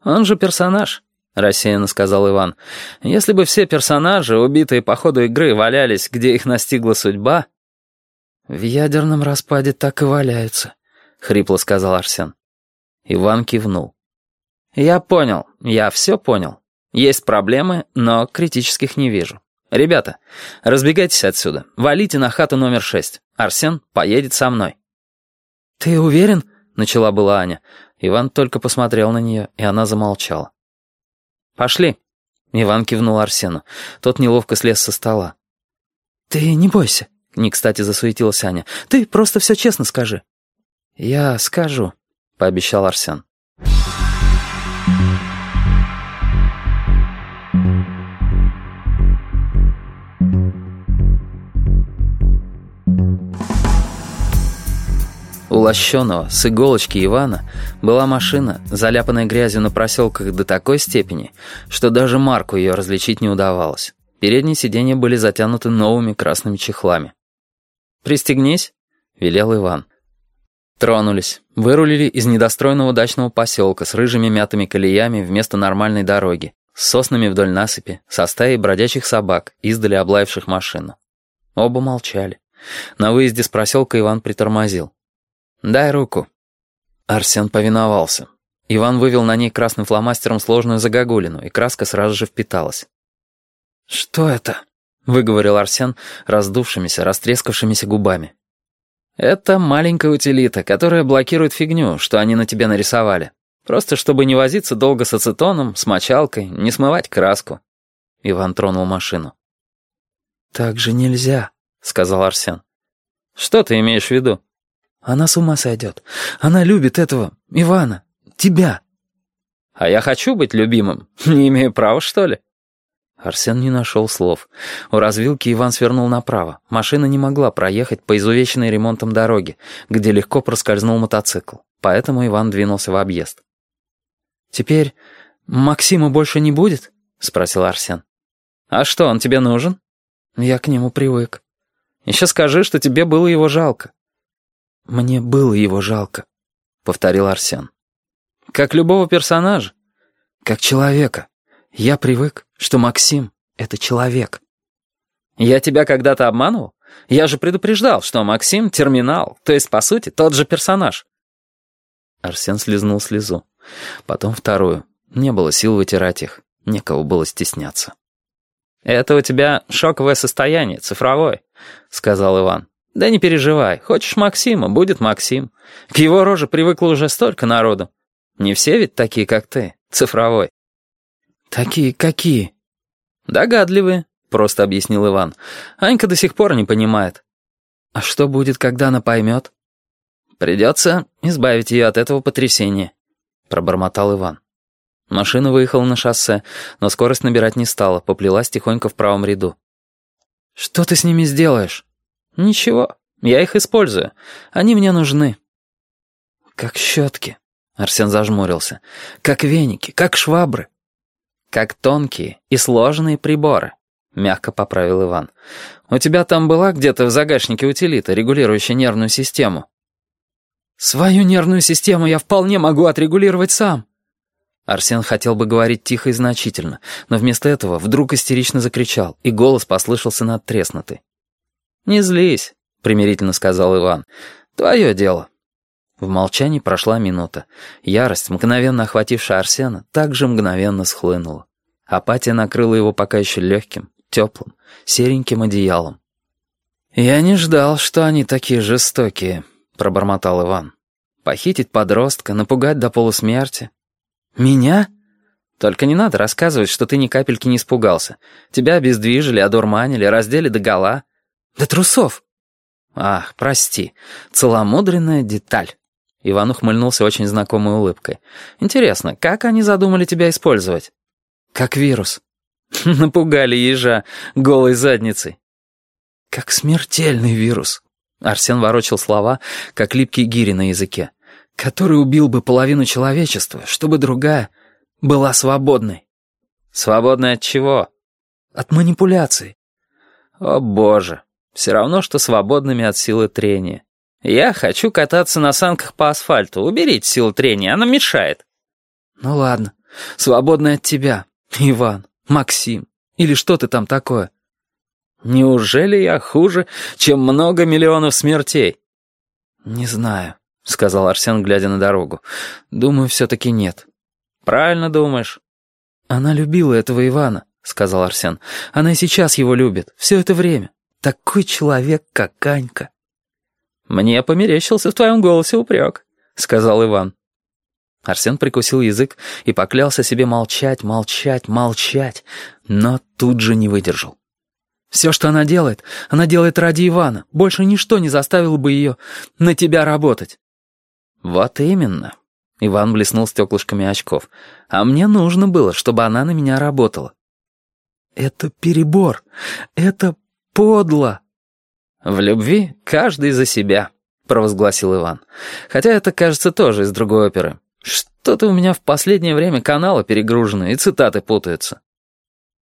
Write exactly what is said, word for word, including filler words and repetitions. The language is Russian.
«Он же персонаж», — рассеянно сказал Иван. «Если бы все персонажи, убитые по ходу игры, валялись, где их настигла судьба...» «В ядерном распаде так и валяются», — хрипло сказал Арсен. Иван кивнул. «Я понял, я все понял. Есть проблемы, но критических не вижу. Ребята, разбегайтесь отсюда, валите на хату номер шесть. Арсен поедет со мной». «Ты уверен?» — начала была Аня. Иван только посмотрел на нее, и она замолчала. «Пошли», — Иван кивнул Арсену. Тот неловко слез со стола. «Ты не бойся», — не кстати засуетилась Аня. «Ты просто все честно скажи». «Я скажу», — пообещал Арсен. У лощеного с иголочки Ивана была машина, заляпанная грязью на проселках до такой степени, что даже марку ее различить не удавалось. Передние сиденья были затянуты новыми красными чехлами. «Пристегнись», — велел Иван. Тронулись, вырулили из недостроенного дачного поселка с рыжими мятыми колеями вместо нормальной дороги, с соснами вдоль насыпи, со стаей бродячих собак, издали облаивших машину. Оба молчали. На выезде с проселка Иван притормозил. «Дай руку». Арсен повиновался. Иван вывел на ней красным фломастером сложную загогулину, и краска сразу же впиталась. «Что это?» — выговорил Арсен раздувшимися, растрескавшимися губами. «Это маленькая утилита, которая блокирует фигню, что они на тебе нарисовали. Просто чтобы не возиться долго с ацетоном, с мочалкой, не смывать краску». Иван тронул машину. «Так же нельзя», — сказал Арсен. «Что ты имеешь в виду?» «Она с ума сойдет. Она любит этого Ивана, тебя». «А я хочу быть любимым. Не имею права, что ли?» Арсен не нашел слов. У развилки Иван свернул направо. Машина не могла проехать по изувеченной ремонтом дороге, где легко проскользнул мотоцикл. Поэтому Иван двинулся в объезд. «Теперь Максима больше не будет?» — спросил Арсен. «А что, он тебе нужен?» «Я к нему привык». «Еще скажи, что тебе было его жалко». «Мне было его жалко», — повторил Арсен. «Как любого персонажа?» «Как человека. Я привык, что Максим — это человек». «Я тебя когда-то обманывал? Я же предупреждал, что Максим — терминал, то есть, по сути, тот же персонаж». Арсен слезнул слезу. Потом вторую. Не было сил вытирать их. Некого было стесняться. «Это у тебя шоковое состояние, цифровое», — сказал Иван. «Да не переживай, хочешь Максима, будет Максим. К его роже привыкло уже столько народу. Не все ведь такие, как ты, цифровой». «Такие какие?» «Догадливые», — просто объяснил Иван. «Анька до сих пор не понимает». «А что будет, когда она поймет?» «Придется избавить ее от этого потрясения», — пробормотал Иван. Машина выехала на шоссе, но скорость набирать не стала, поплелась тихонько в правом ряду. «Что ты с ними сделаешь?» «Ничего, я их использую. Они мне нужны». «Как щетки», — Арсен зажмурился. «Как веники, как швабры». «Как тонкие и сложные приборы», — мягко поправил Иван. «У тебя там была где-то в загашнике утилита, регулирующая нервную систему?» «Свою нервную систему я вполне могу отрегулировать сам». Арсен хотел бы говорить тихо и значительно, но вместо этого вдруг истерично закричал, и голос послышался надтреснутый. «Не злись», — примирительно сказал Иван. «Твое дело». В молчании прошла минута. Ярость, мгновенно охватившая Арсена, также мгновенно схлынула. Апатия накрыла его пока еще легким, теплым, сереньким одеялом. «Я не ждал, что они такие жестокие», — пробормотал Иван. «Похитить подростка, напугать до полусмерти». «Меня?» «Только не надо рассказывать, что ты ни капельки не испугался. Тебя обездвижили, одурманили, раздели догола». «Да трусов!» «Ах, прости, целомудренная деталь». Иван ухмыльнулся очень знакомой улыбкой. «Интересно, как они задумали тебя использовать?» «Как вирус». «Напугали ежа голой задницей». «Как смертельный вирус». Арсен ворочал слова, как липкие гири на языке. «Который убил бы половину человечества, чтобы другая была свободной». «Свободной от чего?» «От манипуляций». «О боже». Все равно, что свободными от силы трения. Я хочу кататься на санках по асфальту. Уберите силу трения, она мешает. Ну ладно, свободный от тебя, Иван, Максим, или что ты там такое? Неужели я хуже, чем много миллионов смертей? Не знаю, сказал Арсен, глядя на дорогу. Думаю, все-таки нет. Правильно думаешь. Она любила этого Ивана, сказал Арсен. Она и сейчас его любит, все это время. Такой человек, как Анька. Мне померещился в твоем голосе упрек, сказал Иван. Арсен прикусил язык и поклялся себе молчать, молчать, молчать, но тут же не выдержал. Все, что она делает, она делает ради Ивана. Больше ничто не заставило бы ее на тебя работать. Вот именно. Иван блеснул стеклышками очков. А мне нужно было, чтобы она на меня работала. Это перебор. Это подло. В любви каждый за себя, провозгласил Иван. Хотя это, кажется, тоже из другой оперы. Что-то у меня в последнее время каналы перегружены и цитаты путаются.